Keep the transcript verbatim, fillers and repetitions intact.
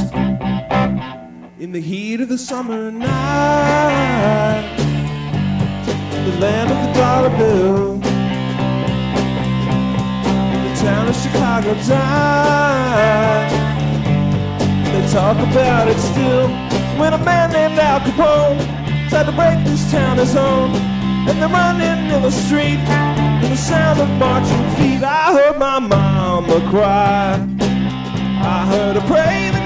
in the heat of the summer night, the land of the dollar bill, the town of Chicago died. They talk about it still. When a man named Al Capone tried to break this town his own, and they're running in the street to the sound of marching feet. I heard my mama cry, I heard her pray.